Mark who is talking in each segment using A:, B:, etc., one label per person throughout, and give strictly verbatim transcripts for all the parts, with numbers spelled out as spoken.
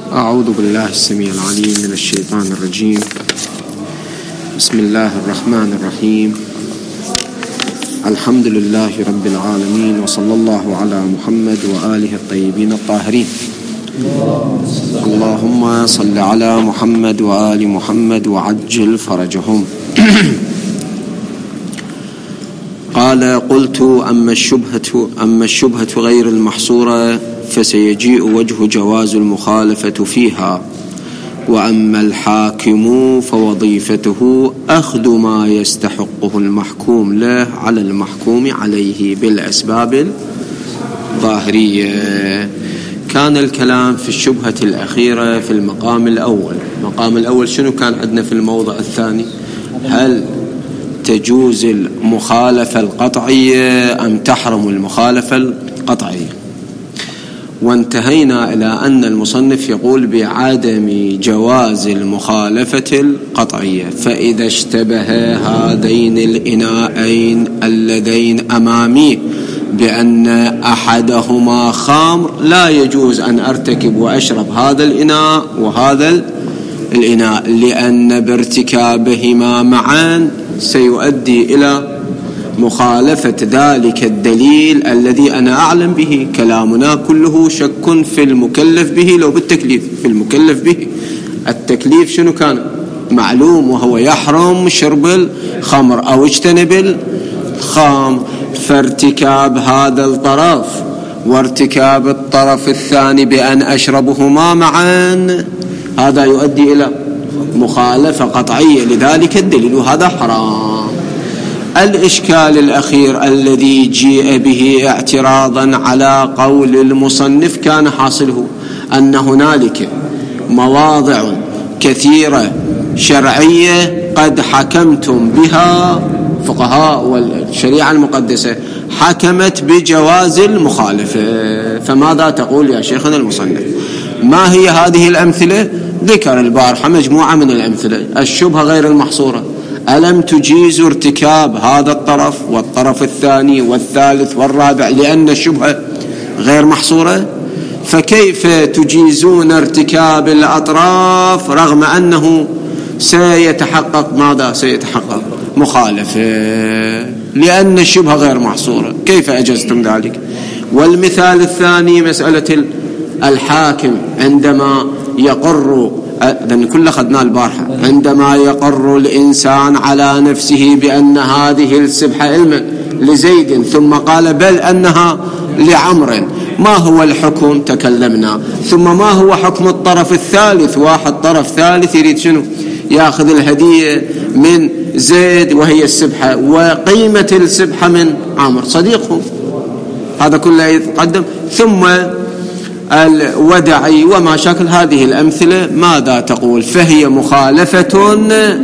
A: أعوذ بالله السميع العليم من الشيطان الرجيم. بسم الله الرحمن الرحيم. الحمد لله رب العالمين، وصلى الله على محمد وآله الطيبين الطاهرين. اللهم صل على محمد وآل محمد وعجل فرجهم. قال: قلت أما الشبهة أما الشبهة غير المحصورة فسيجيء وجه جواز المخالفة فيها، وأما الحاكم فوظيفته أخذ ما يستحقه المحكوم له على المحكوم عليه بالأسباب الظاهرية. كان الكلام في الشبهة الأخيرة في المقام الأول. المقام الأول شنو كان عندنا في الموضع الثاني؟ هل تجوز المخالفة القطعية أم تحرم المخالفة القطعية؟ وانتهينا إلى أن المصنف يقول بعدم جواز المخالفة القطعية. فإذا اشتبه هذين الإناءين اللذين أمامي بأن أحدهما خمر، لا يجوز أن أرتكب وأشرب هذا الإناء وهذا الإناء، لأن بارتكابهما معا سيؤدي إلى مخالفة ذلك الدليل الذي أنا أعلم به. كلامنا كله شك في المكلف به لو بالتكليف. في المكلف به التكليف شنو كان؟ معلوم، وهو يحرم شرب الخمر أو اجتنب الخمر. فارتكاب هذا الطرف وارتكاب الطرف الثاني بأن أشربهما معا هذا يؤدي إلى مخالفة قطعية لذلك الدليل، وهذا حرام. الإشكال الأخير الذي جيء به اعتراضا على قول المصنف كان حاصله أن هنالك مواضع كثيرة شرعية قد حكمتم بها، فقهاء والشريعة المقدسة حكمت بجواز المخالفة، فماذا تقول يا شيخنا المصنف؟ ما هي هذه الأمثلة؟ ذكر البارحة مجموعة من الأمثلة. الشبهة غير المحصورة، ألم تجيز ارتكاب هذا الطرف والطرف الثاني والثالث والرابع لأن الشبهة غير محصورة؟ فكيف تجيزون ارتكاب الأطراف رغم أنه سيتحقق ماذا؟ سيتحقق مخالفة لأن الشبهة غير محصورة. كيف أجزتم ذلك؟ والمثال الثاني مسألة الحاكم عندما يقر، لأن كل أخذنا البارحة، عندما يقر الإنسان على نفسه بأن هذه السبحة علما لزيد ثم قال بل أنها لعمر، ما هو الحكم؟ تكلمنا. ثم ما هو حكم الطرف الثالث؟ واحد طرف ثالث يريد شنو؟ يأخذ الهدية من زيد وهي السبحة، وقيمة السبحة من عمر صديقه. هذا كله يتقدم. ثم الودعي وما شاكل هذه الأمثلة ماذا تقول؟ فهي مخالفة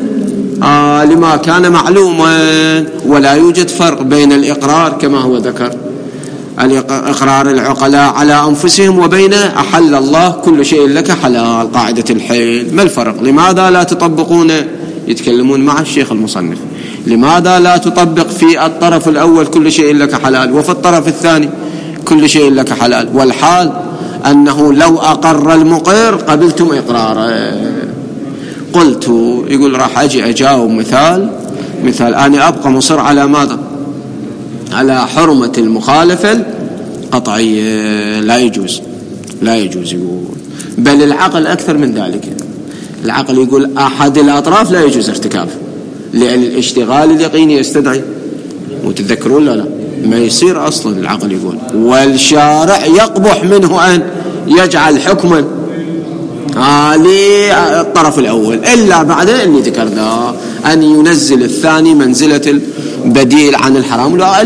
A: آه لما كان معلوما، ولا يوجد فرق بين الإقرار كما هو ذكر الإقرار العقلاء على أنفسهم وبين أحل الله كل شيء لك حلال، قاعدة الحيل. ما الفرق؟ لماذا لا تطبقون؟ يتكلمون مع الشيخ المصنف، لماذا لا تطبق في الطرف الأول كل شيء لك حلال وفي الطرف الثاني كل شيء لك حلال؟ والحال أنه لو أقر المقر قبلتم إقراره. قلت، يقول راح أجي أجاوب مثال مثال أنا أبقى مصر على ماذا؟ على حرمة المخالفة القطعية. لا يجوز لا يجوز يقول، بل العقل أكثر من ذلك. العقل يقول أحد الأطراف لا يجوز ارتكابه لأن الاشتغال اليقيني يستدعي، وتذكرون لا لا ما يصير أصلا. العقل يقول والشارع يقبح منه أن يجعل حكما آه للطرف الأول إلا بعد اللي ذكرناه، أن ينزل الثاني منزلة البديل عن الحرام.